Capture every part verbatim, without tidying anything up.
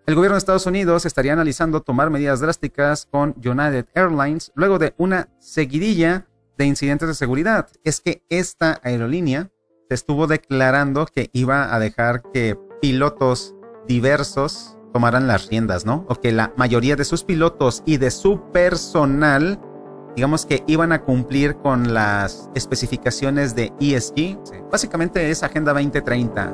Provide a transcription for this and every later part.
El gobierno de Estados Unidos estaría analizando tomar medidas drásticas con United Airlines luego de una seguidilla de incidentes de seguridad. Es que esta aerolínea se estuvo declarando que iba a dejar que pilotos diversos tomaran las riendas, ¿no? O que la mayoría de sus pilotos y de su personal, digamos que iban a cumplir con las especificaciones de E S G. Sí. Básicamente es Agenda veinte treinta.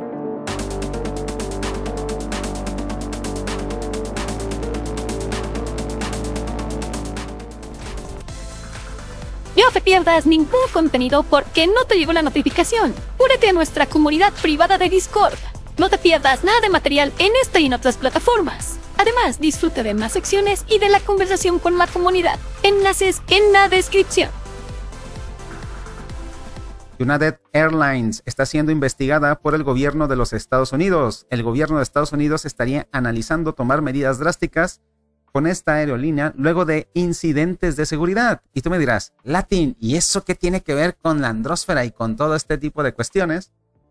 No te pierdas ningún contenido porque no te llegó la notificación. Únete a nuestra comunidad privada de Discord. No te pierdas nada de material en esta y en otras plataformas. Además, disfruta de más secciones y de la conversación con la comunidad. Enlaces en la descripción. United Airlines está siendo investigada por el gobierno de los Estados Unidos. El gobierno de Estados Unidos estaría analizando tomar medidas drásticas con esta aerolínea luego de incidentes de seguridad. Y tú me dirás, Latin, ¿y eso qué tiene que ver con la andrósfera y con todo este tipo de cuestiones?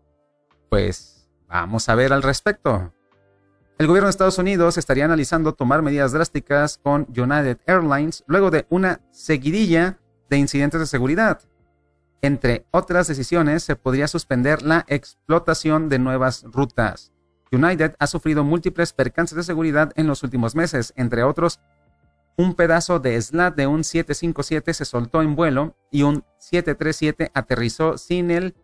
Pues vamos a ver al respecto. El gobierno de Estados Unidos estaría analizando tomar medidas drásticas con United Airlines luego de una seguidilla de incidentes de seguridad. Entre otras decisiones, se podría suspender la explotación de nuevas rutas. United ha sufrido múltiples percances de seguridad en los últimos meses. Entre otros, un pedazo de slat de un siete cinco siete se soltó en vuelo y un siete tres siete aterrizó sin el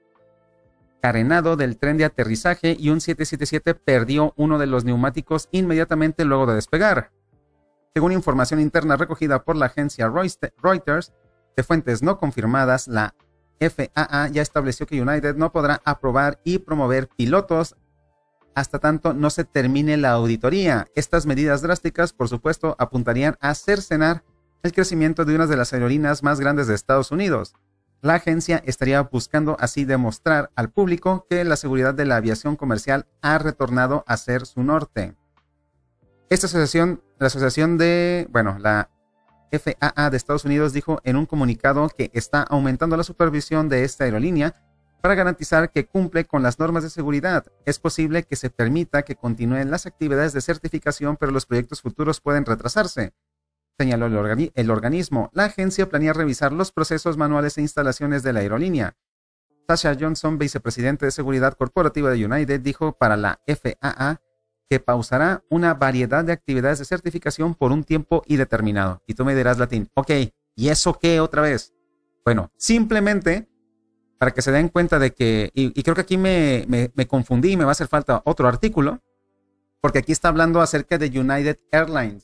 carenado del tren de aterrizaje y un siete siete siete perdió uno de los neumáticos inmediatamente luego de despegar. Según información interna recogida por la agencia Reuters, de fuentes no confirmadas, la F A A ya estableció que United no podrá aprobar y promover pilotos hasta tanto no se termine la auditoría. Estas medidas drásticas, por supuesto, apuntarían a cercenar el crecimiento de una de las aerolíneas más grandes de Estados Unidos. La agencia estaría buscando así demostrar al público que la seguridad de la aviación comercial ha retornado a ser su norte. Esta asociación, la asociación de, bueno, la F A A de Estados Unidos dijo en un comunicado que está aumentando la supervisión de esta aerolínea para garantizar que cumple con las normas de seguridad. Es posible que se permita que continúen las actividades de certificación, pero los proyectos futuros pueden retrasarse, señaló el, organi- el organismo. La agencia planea revisar los procesos manuales e instalaciones de la aerolínea. Sasha Johnson, vicepresidente de seguridad corporativa de United, dijo para la F A A que pausará una variedad de actividades de certificación por un tiempo indeterminado. Y tú me dirás, Latín, ok, ¿y eso qué otra vez? Bueno, simplemente para que se den cuenta de que, y, y creo que aquí me, me, me confundí, me va a hacer falta otro artículo, porque aquí está hablando acerca de United Airlines.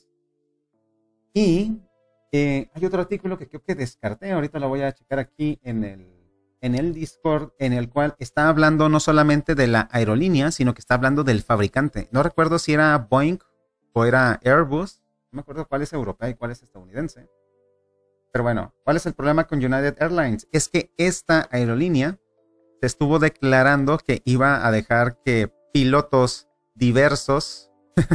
Y eh, hay otro artículo que creo que descarté, ahorita lo voy a checar aquí en el, en el Discord, en el cual está hablando no solamente de la aerolínea, sino que está hablando del fabricante. No recuerdo si era Boeing o era Airbus, no me acuerdo cuál es europea y cuál es estadounidense. Pero bueno, ¿cuál es el problema con United Airlines? Es que esta aerolínea se estuvo declarando que iba a dejar que pilotos diversos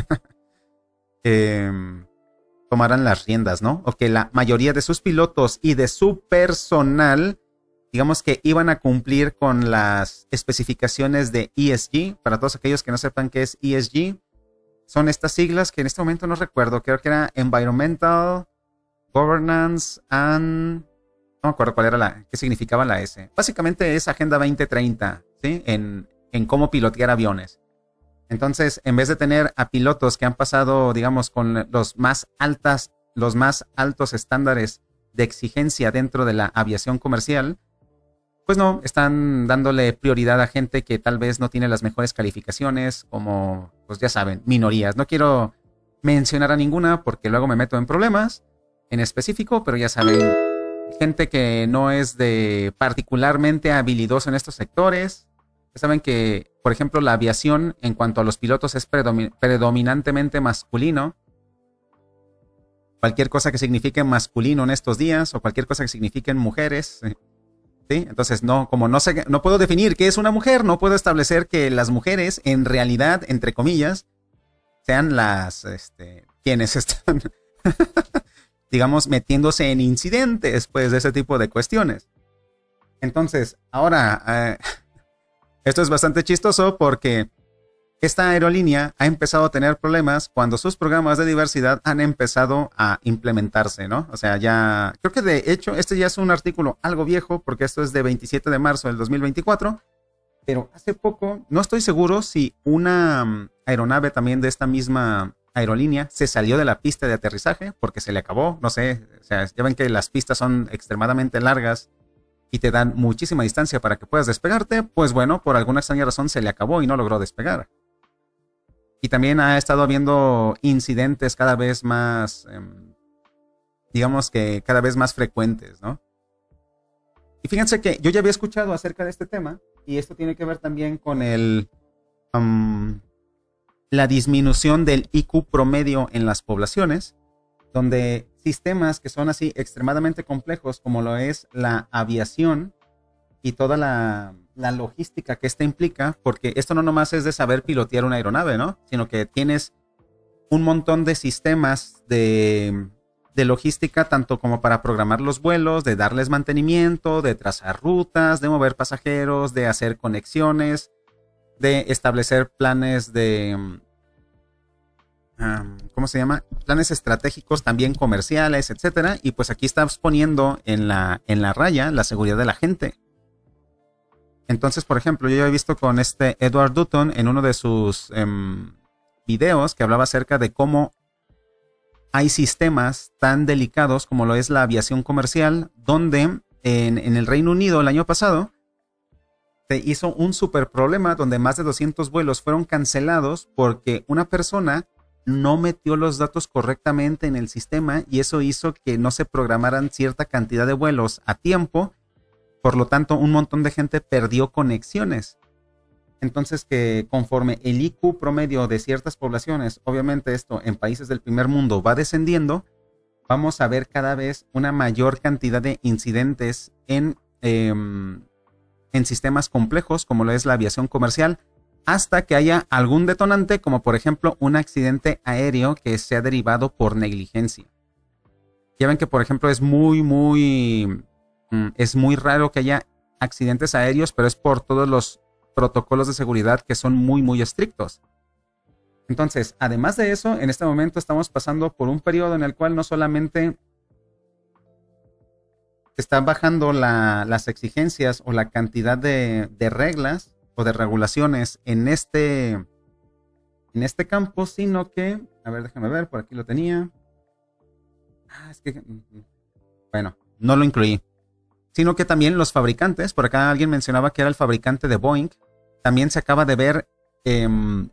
eh, tomaran las riendas, ¿no? O que la mayoría de sus pilotos y de su personal, digamos que iban a cumplir con las especificaciones de E S G. Para todos aquellos que no sepan qué es E S G, son estas siglas que en este momento no recuerdo, creo que era Environmental Governance and... no me acuerdo cuál era la... qué significaba la S. Básicamente es Agenda veinte treinta, ¿sí? En, en cómo pilotear aviones. Entonces, en vez de tener a pilotos que han pasado, digamos, con los más altas, los más altos estándares de exigencia dentro de la aviación comercial, pues no, están dándole prioridad a gente que tal vez no tiene las mejores calificaciones, como, pues ya saben, minorías. No quiero mencionar a ninguna porque luego me meto en problemas en específico, pero ya saben, gente que no es de particularmente habilidoso en estos sectores. Ya saben que, por ejemplo, la aviación en cuanto a los pilotos es predomin- predominantemente masculino. Cualquier cosa que signifique masculino en estos días o cualquier cosa que signifiquen mujeres, ¿sí? Entonces, no, como no sé, no puedo definir qué es una mujer, no puedo establecer que las mujeres, en realidad, entre comillas, sean las, este, quienes están, digamos, metiéndose en incidentes, pues, de ese tipo de cuestiones. Entonces, ahora, eh, esto es bastante chistoso porque esta aerolínea ha empezado a tener problemas cuando sus programas de diversidad han empezado a implementarse, ¿no? O sea, ya, creo que de hecho, este ya es un artículo algo viejo, porque esto es de veintisiete de marzo del dos mil veinticuatro, pero hace poco, no estoy seguro si una um, aeronave también de esta misma aerolínea se salió de la pista de aterrizaje porque se le acabó, no sé, o sea, ya ven que las pistas son extremadamente largas y te dan muchísima distancia para que puedas despegarte, pues bueno, por alguna extraña razón se le acabó y no logró despegar. Y también ha estado habiendo incidentes cada vez más, eh, digamos que cada vez más frecuentes, ¿no? Y fíjense que yo ya había escuchado acerca de este tema, y esto tiene que ver también con el, um, la disminución del I Q promedio en las poblaciones, donde sistemas que son así extremadamente complejos, como lo es la aviación y toda la, la logística que esta implica, porque esto no nomás es de saber pilotear una aeronave, ¿no? Sino que tienes un montón de sistemas de, de logística, tanto como para programar los vuelos, de darles mantenimiento, de trazar rutas, de mover pasajeros, de hacer conexiones, de establecer planes de, um, ¿cómo se llama? Planes estratégicos también comerciales, etcétera. Y pues aquí estás poniendo en la, en la raya la seguridad de la gente. Entonces, por ejemplo, yo ya he visto con este Edward Dutton en uno de sus um, videos que hablaba acerca de cómo hay sistemas tan delicados como lo es la aviación comercial, donde en, en el Reino Unido el año pasado se hizo un super problema donde más de doscientos vuelos fueron cancelados porque una persona no metió los datos correctamente en el sistema y eso hizo que no se programaran cierta cantidad de vuelos a tiempo. Por lo tanto, un montón de gente perdió conexiones. Entonces, que conforme el I Q promedio de ciertas poblaciones, obviamente esto en países del primer mundo va descendiendo, vamos a ver cada vez una mayor cantidad de incidentes en, eh, en sistemas complejos, como lo es la aviación comercial, hasta que haya algún detonante, como por ejemplo un accidente aéreo que sea derivado por negligencia. Ya ven que, por ejemplo, es muy, muy... Es muy raro que haya accidentes aéreos, pero es por todos los protocolos de seguridad que son muy, muy estrictos. Entonces, además de eso, en este momento estamos pasando por un periodo en el cual no solamente están bajando la, las exigencias o la cantidad de, de reglas o de regulaciones en este, en este campo, sino que, a ver, déjame ver, por aquí lo tenía. Ah, es que, bueno, no lo incluí. Sino que también los fabricantes, por acá alguien mencionaba que era el fabricante de Boeing, también se acaba de ver eh,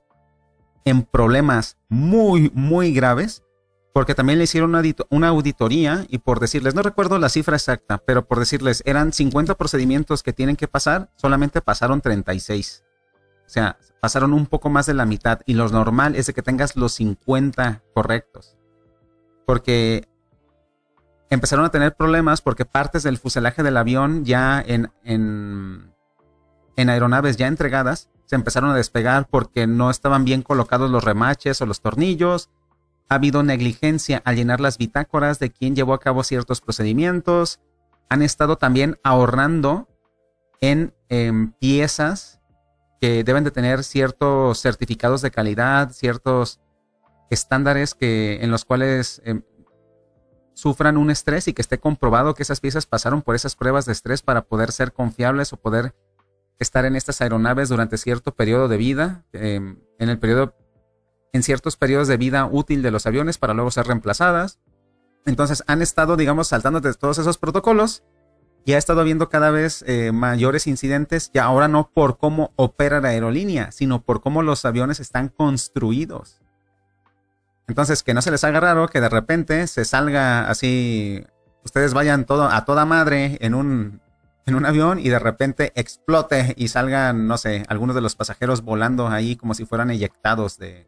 en problemas muy, muy graves, porque también le hicieron una, una auditoría y por decirles, no recuerdo la cifra exacta, pero por decirles, eran cincuenta procedimientos que tienen que pasar, solamente pasaron treinta y seis. O sea, pasaron un poco más de la mitad y lo normal es de que tengas los cincuenta correctos. Porque empezaron a tener problemas porque partes del fuselaje del avión ya en, en, en aeronaves ya entregadas se empezaron a despegar porque no estaban bien colocados los remaches o los tornillos. Ha habido negligencia al llenar las bitácoras de quién llevó a cabo ciertos procedimientos. Han estado también ahorrando en, en piezas que deben de tener ciertos certificados de calidad, ciertos estándares que, en los cuales eh, sufran un estrés y que esté comprobado que esas piezas pasaron por esas pruebas de estrés para poder ser confiables o poder estar en estas aeronaves durante cierto periodo de vida, eh, en el periodo, en ciertos periodos de vida útil de los aviones para luego ser reemplazadas. Entonces han estado, digamos, saltando de todos esos protocolos y ha estado habiendo cada vez eh, mayores incidentes, ya ahora no por cómo opera la aerolínea, sino por cómo los aviones están construidos. Entonces, que no se les haga raro que de repente se salga así, ustedes vayan todo, a toda madre en un, en un avión y de repente explote y salgan, no sé, algunos de los pasajeros volando ahí como si fueran eyectados de,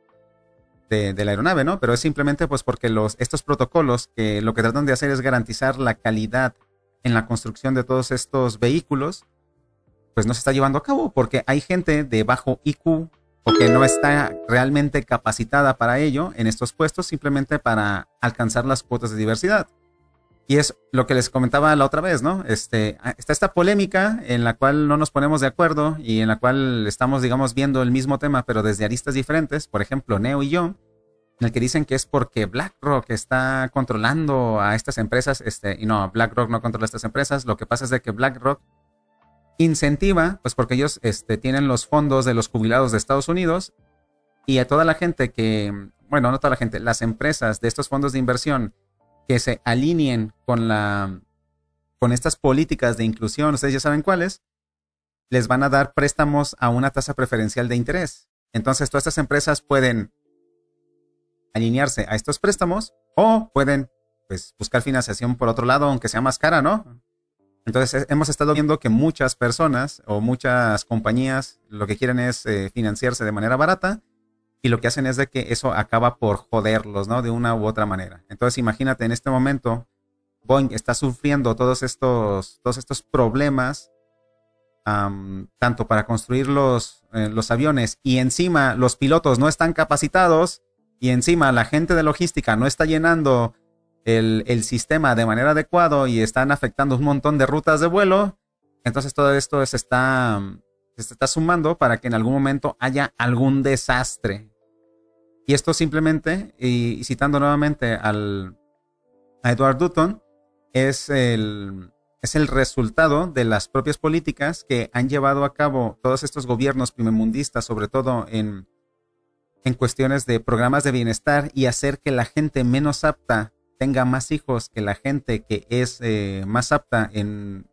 de, de la aeronave, ¿no? Pero es simplemente pues porque los, estos protocolos que lo que tratan de hacer es garantizar la calidad en la construcción de todos estos vehículos, pues no se está llevando a cabo porque hay gente de bajo I Q o que no está realmente capacitada para ello en estos puestos simplemente para alcanzar las cuotas de diversidad. Y es lo que les comentaba la otra vez, ¿no? Este, está esta polémica en la cual no nos ponemos de acuerdo y en la cual estamos, digamos, viendo el mismo tema, pero desde aristas diferentes. Por ejemplo, Neo y yo, en el que dicen que es porque BlackRock está controlando a estas empresas. Este, y no, BlackRock no controla estas empresas. Lo que pasa es de que BlackRock incentiva, pues porque ellos este, tienen los fondos de los jubilados de Estados Unidos y a toda la gente que, bueno, no toda la gente, las empresas de estos fondos de inversión que se alineen con la con estas políticas de inclusión, ustedes ya saben cuáles, les van a dar préstamos a una tasa preferencial de interés. Entonces, todas estas empresas pueden alinearse a estos préstamos o pueden pues buscar financiación por otro lado, aunque sea más cara, ¿no? Entonces, hemos estado viendo que muchas personas o muchas compañías lo que quieren es eh, financiarse de manera barata. Y lo que hacen es de que eso acaba por joderlos, ¿no? De una u otra manera. Entonces, imagínate, en este momento, Boeing está sufriendo todos estos, todos estos problemas, um, tanto para construir los, eh, los aviones, y encima los pilotos no están capacitados, y encima la gente de logística no está llenando el, el sistema de manera adecuada y están afectando un montón de rutas de vuelo. Entonces, todo esto se está... se está sumando para que en algún momento haya algún desastre. Y esto simplemente, y citando nuevamente al, a Edward Dutton, es el, es el resultado de las propias políticas que han llevado a cabo todos estos gobiernos primermundistas, sobre todo en, en cuestiones de programas de bienestar y hacer que la gente menos apta tenga más hijos que la gente que es eh, más apta en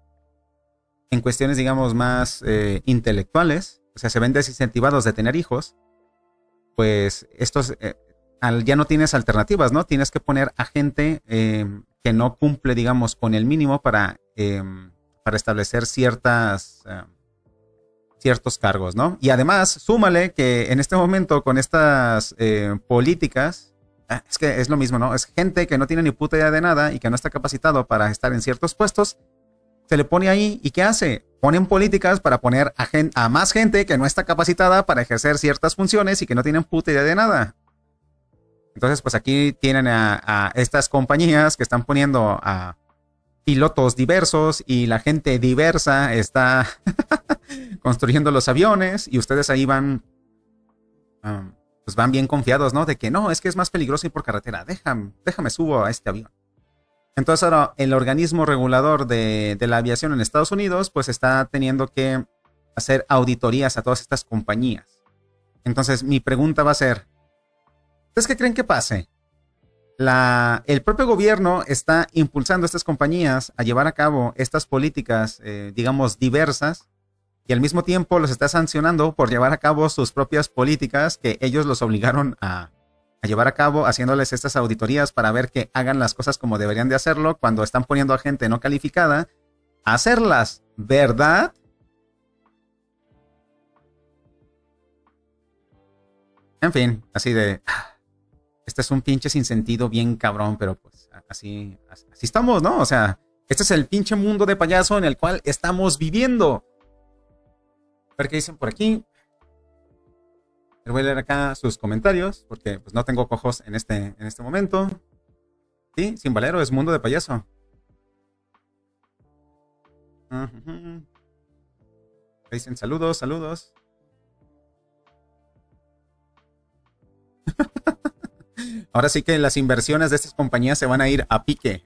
en cuestiones, digamos, más eh, intelectuales, o sea, se ven desincentivados de tener hijos, pues estos, eh, al, ya no tienes alternativas, ¿no? Tienes que poner a gente eh, que no cumple, digamos, con el mínimo para, eh, para establecer ciertas, eh, ciertos cargos, ¿no? Y además, súmale que en este momento con estas eh, políticas, eh, es que es lo mismo, ¿no? Es gente que no tiene ni puta idea de nada y que no está capacitado para estar en ciertos puestos. Se le pone ahí y ¿qué hace? Ponen políticas para poner a, gen- a más gente que no está capacitada para ejercer ciertas funciones y que no tienen puta idea de nada. Entonces, pues aquí tienen a, a estas compañías que están poniendo a pilotos diversos y la gente diversa está construyendo los aviones y ustedes ahí van, um, pues van bien confiados, ¿no? De que no, es que es más peligroso ir por carretera. Déjame, déjame subo a este avión. Entonces ahora el organismo regulador de, de la aviación en Estados Unidos pues está teniendo que hacer auditorías a todas estas compañías. Entonces mi pregunta va a ser, ¿ustedes qué creen que pase? La, el propio gobierno está impulsando a estas compañías a llevar a cabo estas políticas, eh, digamos, diversas, y al mismo tiempo los está sancionando por llevar a cabo sus propias políticas que ellos los obligaron a a llevar a cabo, haciéndoles estas auditorías para ver que hagan las cosas como deberían de hacerlo cuando están poniendo a gente no calificada a hacerlas, ¿verdad? En fin, así de... Este es un pinche sin sentido bien cabrón, pero pues así, así, así estamos, ¿no? O sea, este es el pinche mundo de payaso en el cual estamos viviendo. A ver qué dicen por aquí. Voy a leer acá sus comentarios, porque pues no tengo cojos en este, en este momento. Sí, Sin Valero es mundo de payaso. Uh-huh. Dicen saludos, saludos. Ahora sí que las inversiones de estas compañías se van a ir a pique.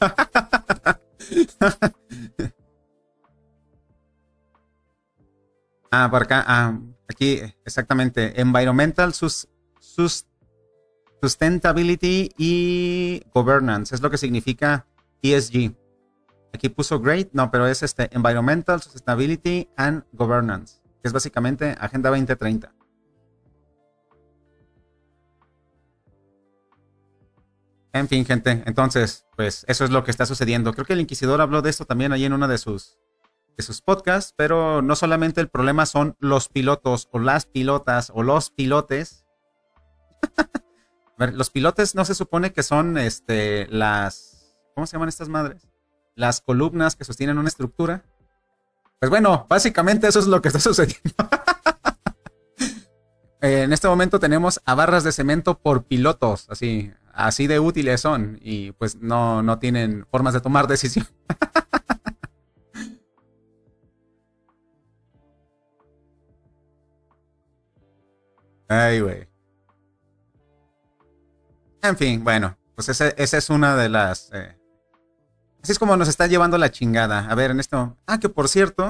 Ah, por acá, ah, aquí exactamente, Environmental sus, sus, Sustainability y Governance, es lo que significa E S G. Aquí puso Great, no, pero es este Environmental, Sustainability and Governance, que es básicamente Agenda veinte treinta. En fin, gente, entonces, pues eso es lo que está sucediendo. Creo que el Inquisidor habló de esto también ahí en uno de sus... de sus podcasts, pero no solamente el problema son los pilotos o las pilotas o los pilotes. A ver, los pilotes no se supone que son este las... ¿Cómo se llaman estas madres? Las columnas que sostienen una estructura. Pues bueno, básicamente eso es lo que está sucediendo. En este momento tenemos a barras de cemento por pilotos, así, así de útiles son y pues no, no tienen formas de tomar decisión. Ay, güey. En fin, bueno, pues esa, esa es una de las... Eh, así es como nos está llevando la chingada. A ver, en esto... Ah, que por cierto...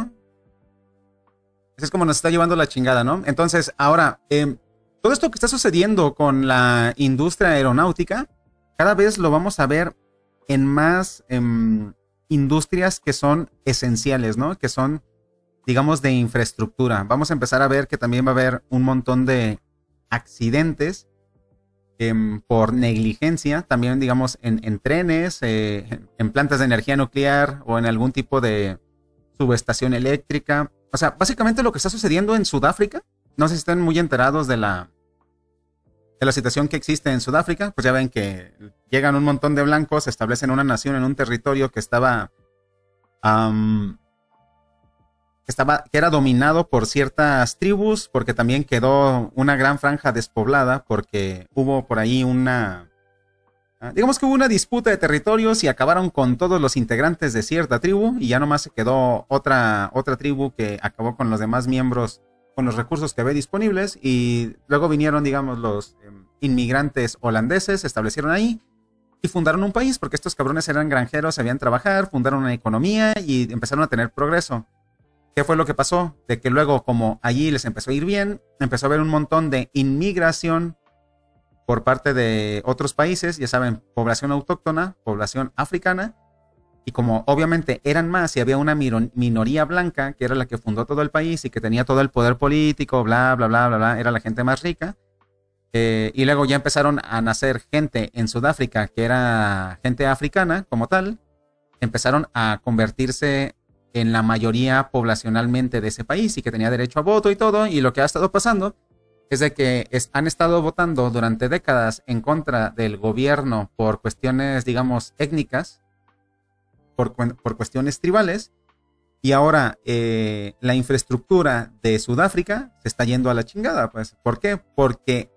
Así es como nos está llevando la chingada, ¿no? Entonces, ahora, eh, todo esto que está sucediendo con la industria aeronáutica, cada vez lo vamos a ver en más eh, industrias que son esenciales, ¿no? Que son, digamos, de infraestructura. Vamos a empezar a ver que también va a haber un montón de accidentes eh, por negligencia, también, digamos, en, en trenes, eh, en plantas de energía nuclear o en algún tipo de subestación eléctrica. O sea, básicamente lo que está sucediendo en Sudáfrica, no sé si están muy enterados de la, de la situación que existe en Sudáfrica, pues ya ven que llegan un montón de blancos, se establecen una nación en un territorio que estaba, um, que estaba, que era dominado por ciertas tribus, porque también quedó una gran franja despoblada, porque hubo por ahí una... Digamos que hubo una disputa de territorios y acabaron con todos los integrantes de cierta tribu y ya nomás se quedó otra, otra tribu que acabó con los demás miembros con los recursos que había disponibles y luego vinieron, digamos, los eh, inmigrantes holandeses, se establecieron ahí y fundaron un país porque estos cabrones eran granjeros, sabían trabajar, fundaron una economía y empezaron a tener progreso. ¿Qué fue lo que pasó? De que luego, como allí les empezó a ir bien, empezó a haber un montón de inmigración por parte de otros países, ya saben, población autóctona, población africana, y como obviamente eran más y había una minoría blanca, que era la que fundó todo el país y que tenía todo el poder político, bla, bla, bla, bla, bla, era la gente más rica, eh, y luego ya empezaron a nacer gente en Sudáfrica, que era gente africana como tal, empezaron a convertirse en la mayoría poblacionalmente de ese país y que tenía derecho a voto y todo, y lo que ha estado pasando es de que es, han estado votando durante décadas en contra del gobierno por cuestiones, digamos, étnicas, por, por cuestiones tribales, y ahora eh, la infraestructura de Sudáfrica se está yendo a la chingada, pues. ¿Por qué? Porque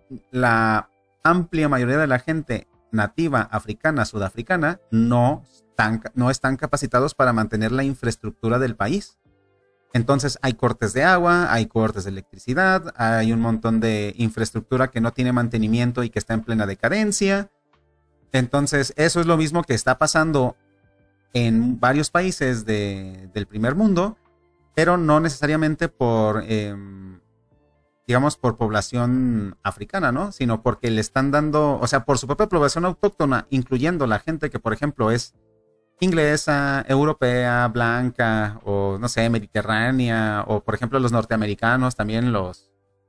la amplia mayoría de la gente nativa africana, sudafricana, no están, no están capacitados para mantener la infraestructura del país. Entonces hay cortes de agua, hay cortes de electricidad, hay un montón de infraestructura que no tiene mantenimiento y que está en plena decadencia. Entonces eso es lo mismo que está pasando en varios países de, del primer mundo, pero no necesariamente por, eh, digamos, por población africana, ¿no? Sino porque le están dando, o sea, por su propia población autóctona, incluyendo la gente que, por ejemplo, es inglesa, europea, blanca, o no sé, mediterránea, o por ejemplo los norteamericanos, también los,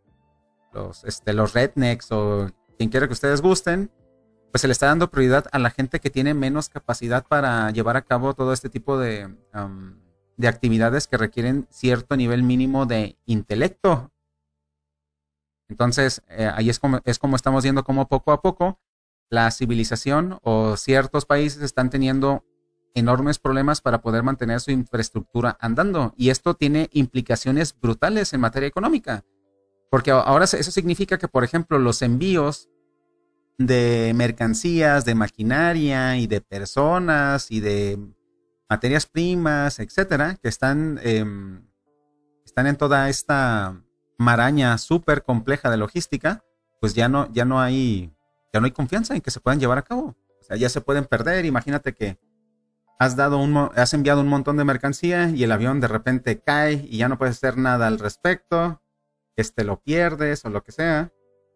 los, este, los rednecks, o quien quiera que ustedes gusten, pues se le está dando prioridad a la gente que tiene menos capacidad para llevar a cabo todo este tipo de, um, de actividades que requieren cierto nivel mínimo de intelecto. Entonces, eh, ahí es como, es como estamos viendo cómo poco a poco la civilización o ciertos países están teniendo enormes problemas para poder mantener su infraestructura andando. Y esto tiene implicaciones brutales en materia económica. Porque ahora eso significa que, por ejemplo, los envíos de mercancías, de maquinaria y de personas y de materias primas, etcétera, que están, eh, están en toda esta maraña súper compleja de logística, pues ya no, ya no hay, ya no hay confianza en que se puedan llevar a cabo. O sea, ya se pueden perder. Imagínate que Has, dado un, has enviado un montón de mercancía y el avión de repente cae y ya no puedes hacer nada al respecto, este lo pierdes o lo que sea.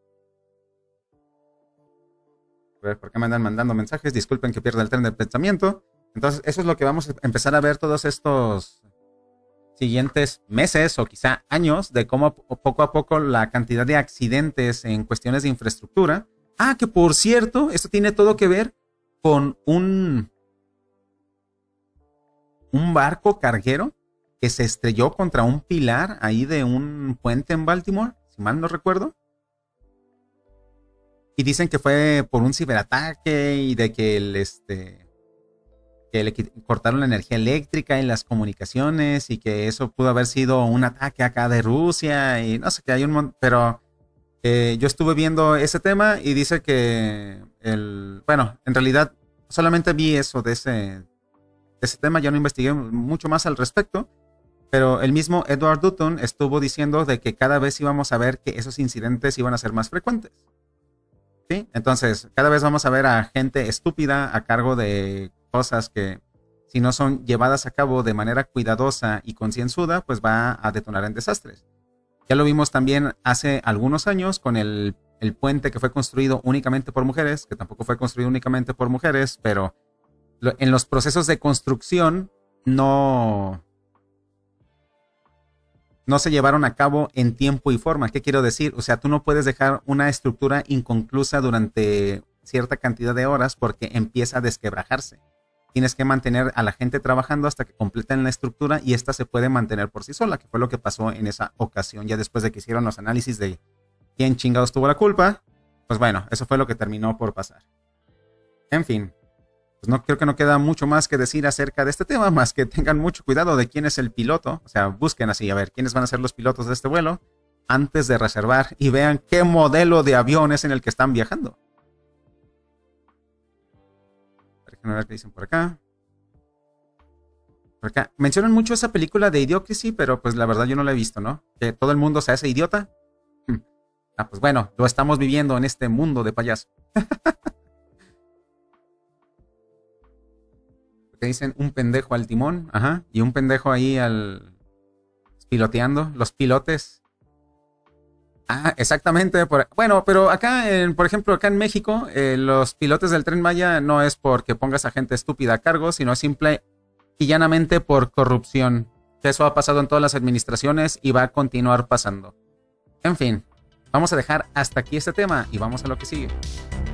A ver, ¿por qué me andan mandando mensajes? Disculpen que pierda el tren del pensamiento. Entonces, eso es lo que vamos a empezar a ver todos estos siguientes meses o quizá años, de cómo poco a poco la cantidad de accidentes en cuestiones de infraestructura. Ah, que por cierto, esto tiene todo que ver con un... un barco carguero que se estrelló contra un pilar ahí de un puente en Baltimore, si mal no recuerdo. Y dicen que fue por un ciberataque y de que el, este, que le cortaron la energía eléctrica y las comunicaciones y que eso pudo haber sido un ataque acá de Rusia y no sé qué, hay un montón, pero Eh, yo estuve viendo ese tema y dice que el, bueno, en realidad solamente vi eso de ese, de ese tema, ya no investigué mucho más al respecto, pero el mismo Edward Dutton estuvo diciendo de que cada vez íbamos a ver que esos incidentes iban a ser más frecuentes. ¿Sí? Entonces, cada vez vamos a ver a gente estúpida a cargo de cosas que, si no son llevadas a cabo de manera cuidadosa y concienzuda, pues va a detonar en desastres. Ya lo vimos también hace algunos años con el, el puente que fue construido únicamente por mujeres, que tampoco fue construido únicamente por mujeres, pero lo, en los procesos de construcción no, no se llevaron a cabo en tiempo y forma. ¿Qué quiero decir? O sea, tú no puedes dejar una estructura inconclusa durante cierta cantidad de horas porque empieza a desquebrajarse. Tienes que mantener a la gente trabajando hasta que completen la estructura y esta se puede mantener por sí sola, que fue lo que pasó en esa ocasión. Ya después de que hicieron los análisis de quién chingados tuvo la culpa, pues bueno, eso fue lo que terminó por pasar. En fin, pues no creo que no queda mucho más que decir acerca de este tema, más que tengan mucho cuidado de quién es el piloto. O sea, busquen así, a ver, quiénes van a ser los pilotos de este vuelo antes de reservar y vean qué modelo de avión es en el que están viajando. Déjenme ver qué dicen por acá. Por acá. Mencionan mucho esa película de Idiocracy, pero pues la verdad yo no la he visto, ¿no? Que todo el mundo se hace idiota. Ah, pues bueno, lo estamos viviendo en este mundo de payaso. Porque dicen un pendejo al timón, ajá, y un pendejo ahí al piloteando, los pilotes. Ah, exactamente. Por, bueno, pero acá, en, por ejemplo, acá en México, eh, los pilotes del Tren Maya no es porque pongas a gente estúpida a cargo, sino simple y llanamente por corrupción. Eso ha pasado en todas las administraciones y va a continuar pasando. En fin, vamos a dejar hasta aquí este tema y vamos a lo que sigue.